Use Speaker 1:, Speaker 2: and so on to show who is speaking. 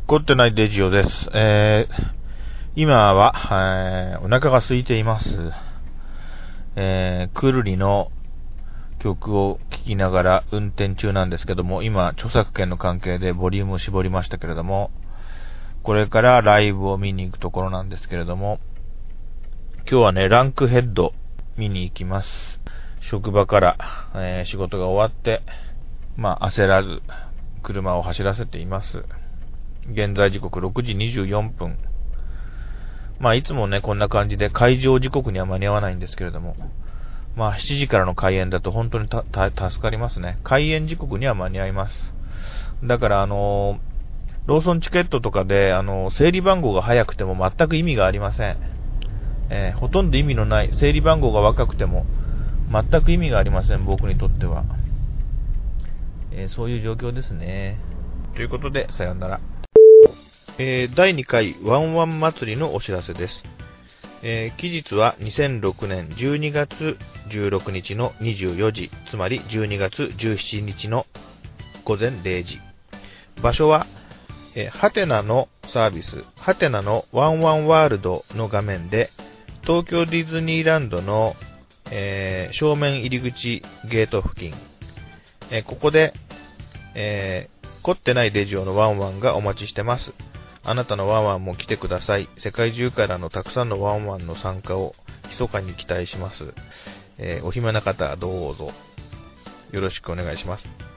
Speaker 1: 凝ってないデジオです。今は、お腹が空いています。くるりの曲を聴きながら運転中なんですけども、今、著作権の関係でボリュームを絞りましたけれども、これからライブを見に行くところなんですけれども、今日はね、ランクヘッド見に行きます。職場から、仕事が終わって、焦らず車を走らせています。現在時刻6時24分。いつもね、こんな感じで開場時刻には間に合わないんですけれども、7時からの開演だと本当に助かりますね。開演時刻には間に合います。だからローソンチケットとかで整理番号が早くても全く意味がありません。ほとんど意味のない整理番号が若くても全く意味がありません、僕にとっては。そういう状況ですね。ということで、さようなら。第2回ワンワン祭りのお知らせです。期日は2006年12月16日の24時、つまり12月17日の午前0時。場所は、ハテナのサービス、ハテナのワンワンワールドの画面で、東京ディズニーランドの、正面入り口ゲート付近、ここで、凝ってないデジオのワンワンがお待ちしてます。あなたのワンワンも来てください。世界中からのたくさんのワンワンの参加を密かに期待します。お暇な方どうぞよろしくお願いします。